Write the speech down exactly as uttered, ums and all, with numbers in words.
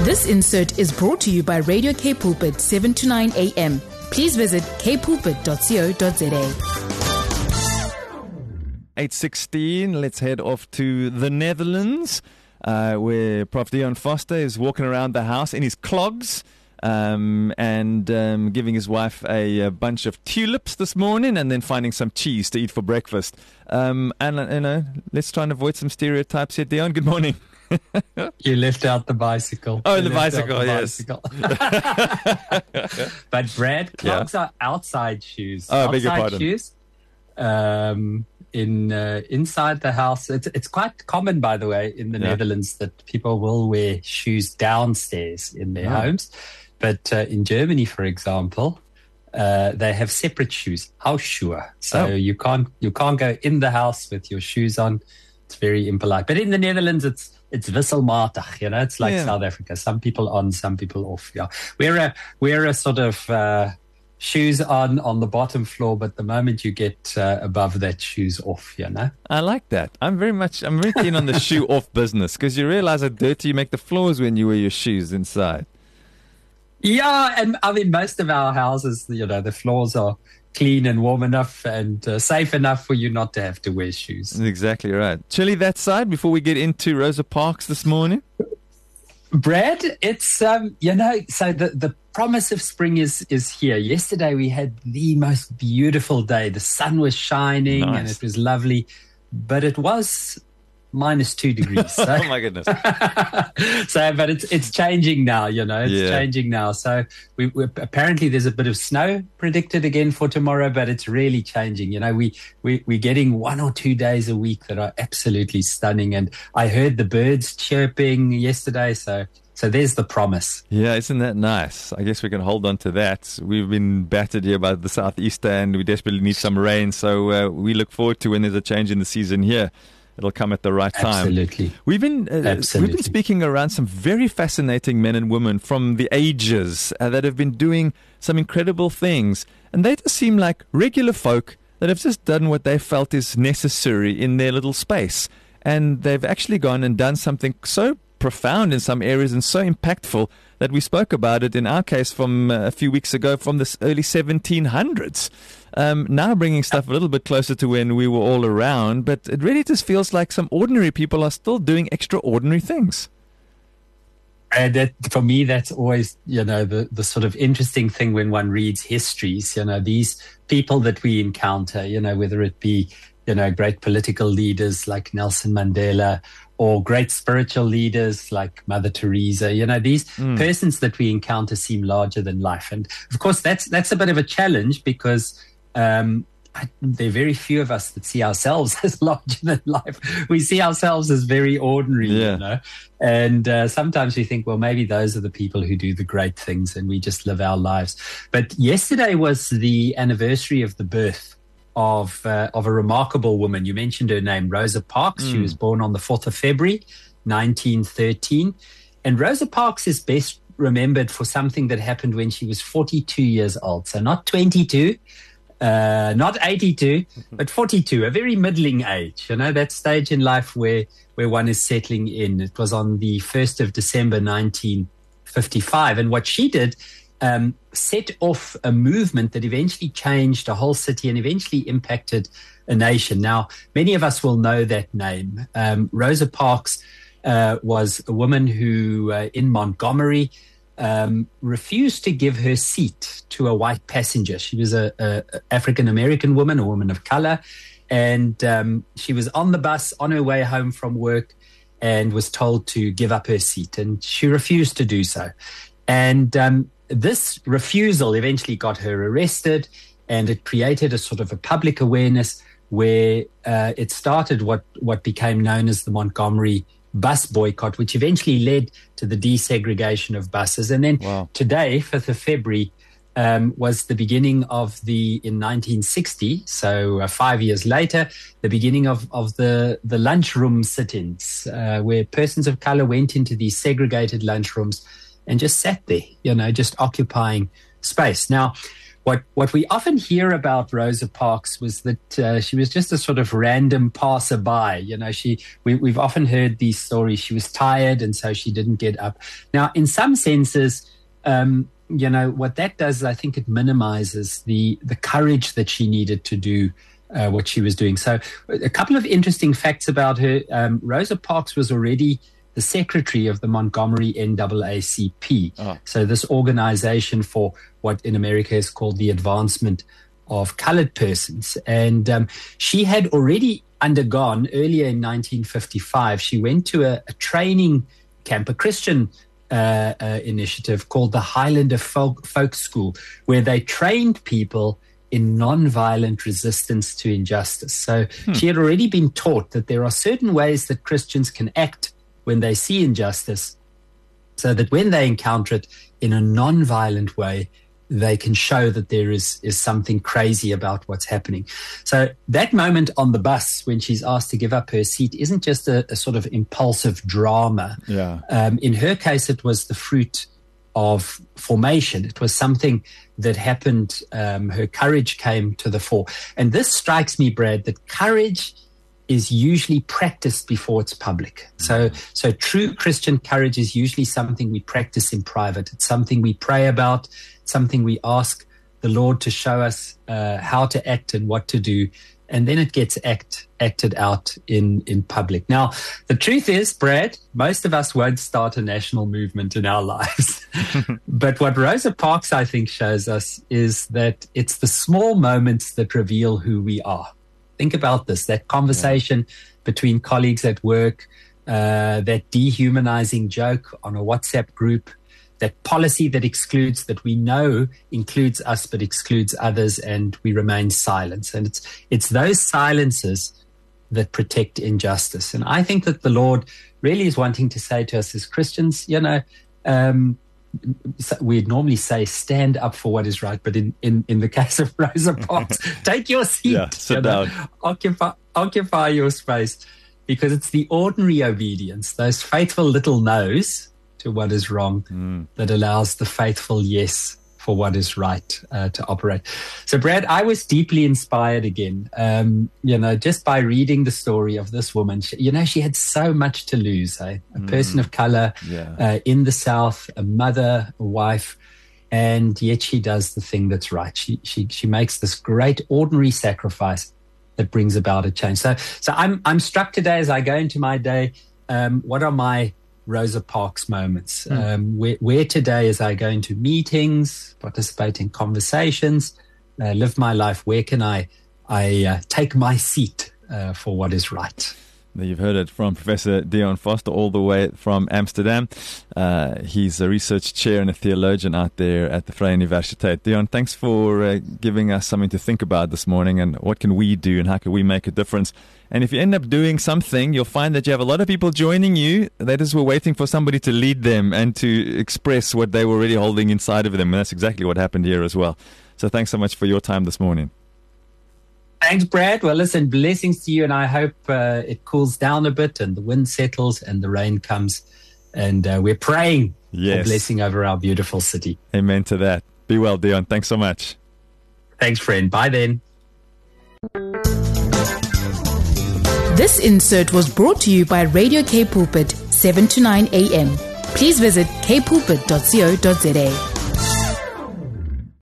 This insert is brought to you by Radio K Pulpit, seven to nine a.m. Please visit k pulpit dot co dot za. eight sixteen, let's head off to the Netherlands, uh, where Prof Dion Foster is walking around the house in his clogs um, and um, giving his wife a, a bunch of tulips this morning and then finding some cheese to eat for breakfast. Um, and, uh, you know, let's try and avoid some stereotypes here. Dion, good morning. You left out the bicycle. Oh, you the bicycle, the yes. Bicycle. But Brad, clogs yeah. are outside shoes. Oh, outside beg your pardon. shoes. Um, in uh, inside the house, it's it's quite common, by the way, in the yeah. Netherlands that people will wear shoes downstairs in their oh. homes. But uh, in Germany, for example, uh, they have separate shoes, Hausschuhe. So oh. you can't you can't go in the house with your shoes on. It's very impolite. But in the Netherlands, it's it's wisselmatig, you know. It's like yeah. South Africa. Some people on, some people off. Yeah, we're a we're a sort of uh, shoes on on the bottom floor, but the moment you get uh, above that, shoes off. You know. I like that. I'm very much. I'm very keen on the shoe off business because you realize how dirty you make the floors when you wear your shoes inside. Yeah, and I mean most of our houses, you know, the floors are clean and warm enough and uh, safe enough for you not to have to wear shoes. Exactly right. Chilly that side before we get into Rosa Parks this morning? Brad, it's, um, you know, so the, the promise of spring is, is here. Yesterday we had the most beautiful day. The sun was shining nice. and it was lovely, but it was minus two degrees. So. Oh my goodness! So, but it's it's changing now. You know, it's yeah. changing now. So, we, we apparently there's a bit of snow predicted again for tomorrow, but it's really changing. You know, we we we're getting one or two days a week that are absolutely stunning. And I heard the birds chirping yesterday. So. So there's the promise. Yeah, isn't that nice? I guess we can hold on to that. We've been battered here by the southeaster and we desperately need some rain. So uh, we look forward to when there's a change in the season here. It'll come at the right time. Absolutely. We've been uh, Absolutely. we've been speaking around some very fascinating men and women from the ages uh, that have been doing some incredible things. And they just seem like regular folk that have just done what they felt is necessary in their little space. And they've actually gone and done something so profound in some areas and so impactful that we spoke about it in our case from uh, a few weeks ago from the early seventeen hundreds. Um, now bringing stuff a little bit closer to when we were all around, but it really just feels like some ordinary people are still doing extraordinary things. And that, for me, that's always, you know, the, the sort of interesting thing when one reads histories, you know, these people that we encounter, you know, whether it be, you know, great political leaders like Nelson Mandela or great spiritual leaders like Mother Teresa, you know, these mm. persons that we encounter seem larger than life. And of course, that's that's a bit of a challenge because um, I, there are very few of us that see ourselves as larger than life. We see ourselves as very ordinary, yeah. you know. And uh, sometimes we think, well, maybe those are the people who do the great things and we just live our lives. But yesterday was the anniversary of the birth of uh, of a remarkable woman. You mentioned her name, Rosa Parks. Mm. She was born on the fourth of February, nineteen thirteen. And Rosa Parks is best remembered for something that happened when she was forty-two years old. So not twenty-two, uh, not eighty-two, but forty-two, a very middling age. You know, that stage in life where, where one is settling in. It was on the first of December, nineteen fifty-five. And what she did Um, set off a movement that eventually changed a whole city and eventually impacted a nation. Now, many of us will know that name. Um, Rosa Parks uh, was a woman who, uh, in Montgomery, um, refused to give her seat to a white passenger. She was a, a African-American woman, a woman of color, and um, she was on the bus on her way home from work and was told to give up her seat, and she refused to do so. And um, this refusal eventually got her arrested, and it created a sort of a public awareness where uh, it started what, what became known as the Montgomery bus boycott, which eventually led to the desegregation of buses. And then wow. today, fifth of February, um, was the beginning of the, in nineteen sixty, so uh, five years later, the beginning of, of the, the lunchroom sit-ins, uh, where persons of color went into these segregated lunchrooms and just sat there, you know, just occupying space. Now, what what we often hear about Rosa Parks was that uh, she was just a sort of random passerby. You know, she we, we've often heard these stories. She was tired, and so she didn't get up. Now, in some senses, um, you know, what that does, I think, it minimizes the the courage that she needed to do uh, what she was doing. So, a couple of interesting facts about her. Um, Rosa Parks was already the secretary of the Montgomery N double A C P. Oh. So this organization for what in America is called the advancement of colored persons. And um, she had already undergone, earlier in nineteen fifty-five, she went to a, a training camp, a Christian uh, uh, initiative called the Highlander Folk, Folk School, where they trained people in nonviolent resistance to injustice. So hmm. she had already been taught that there are certain ways that Christians can act when they see injustice, so that when they encounter it in a non-violent way, they can show that there is, is something crazy about what's happening. So that moment on the bus when she's asked to give up her seat isn't just a, a sort of impulsive drama. Yeah. Um, in her case, it was the fruit of formation. It was something that happened. Um, her courage came to the fore. And this strikes me, Brad, that courage is usually practiced before it's public. So, so true Christian courage is usually something we practice in private. It's something we pray about, something we ask the Lord to show us uh, how to act and what to do, and then it gets act acted out in, in public. Now, the truth is, Brad, most of us won't start a national movement in our lives. But what Rosa Parks, I think, shows us is that it's the small moments that reveal who we are. Think about this, that conversation yeah. between colleagues at work, uh, that dehumanizing joke on a WhatsApp group, that policy that excludes, that we know includes us but excludes others, and we remain silent. And it's it's those silences that protect injustice. And I think that the Lord really is wanting to say to us as Christians, you know, um, we'd normally say stand up for what is right, but in, in, in the case of Rosa Parks, take your seat, yeah, sit you know, down. occupy occupy your space, because it's the ordinary obedience, those faithful little no's to what is wrong, mm. that allows the faithful yes for what is right uh, to operate. So, Brad, I was deeply inspired again, um, you know, just by reading the story of this woman. She, you know, she had so much to lose, eh? A mm. person of color yeah. uh, in the South, a mother, a wife, and yet she does the thing that's right. She she she makes this great ordinary sacrifice that brings about a change. So, so I'm I'm struck today as I go into my day. Um, what are my Rosa Parks moments? Mm. Um, where, where today, as I go into meetings, participate in conversations, uh, live my life, where can I I uh, take my seat uh, for what is right? You've heard it from Professor Deon Foster all the way from Amsterdam. Uh, he's a research chair and a theologian out there at the Vrye Universiteit. Deon, thanks for uh, giving us something to think about this morning, and what can we do and how can we make a difference. And if you end up doing something, you'll find that you have a lot of people joining you. They just were waiting for somebody to lead them and to express what they were already holding inside of them. And that's exactly what happened here as well. So thanks so much for your time this morning. Thanks, Brad. Well, listen, blessings to you, and I hope uh, it cools down a bit and the wind settles and the rain comes, and uh, we're praying yes. for blessing over our beautiful city. Amen to that. Be well, Deon. Thanks so much. Thanks, friend. Bye then. This insert was brought to you by Radio K Pulpit, seven to nine a.m. Please visit k pulpit dot co dot za.